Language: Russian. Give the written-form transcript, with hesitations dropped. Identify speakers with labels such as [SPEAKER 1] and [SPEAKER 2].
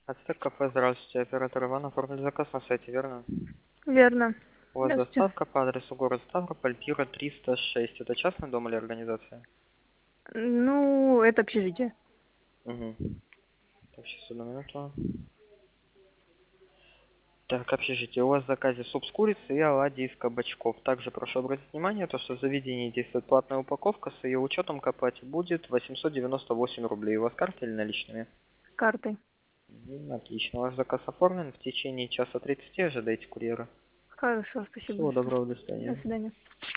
[SPEAKER 1] Ацтек кафе, здравствуйте. Оператор Иван, оформили заказ на сайте, верно?
[SPEAKER 2] Верно.
[SPEAKER 1] У вас
[SPEAKER 2] Здравствуйте.
[SPEAKER 1] доставка по адресу город Ставрополь, Пира 306. Это частный дом или организация?
[SPEAKER 2] Ну, это общежитие.
[SPEAKER 1] Угу. Так, сейчас одну минуту. Так, общежитие. У вас в заказе суп с курицей и оладьи из кабачков. Также прошу обратить внимание, то, что в заведении действует платная упаковка. С ее учетом копать будет 898 рублей. У вас карта или наличными?
[SPEAKER 2] Картой.
[SPEAKER 1] Отлично. Ваш заказ оформлен. В течение часа 30 ожидайте курьера.
[SPEAKER 2] Хорошо, спасибо
[SPEAKER 1] Всего
[SPEAKER 2] большое.
[SPEAKER 1] доброго, до
[SPEAKER 2] До
[SPEAKER 1] свидания.
[SPEAKER 2] свидания.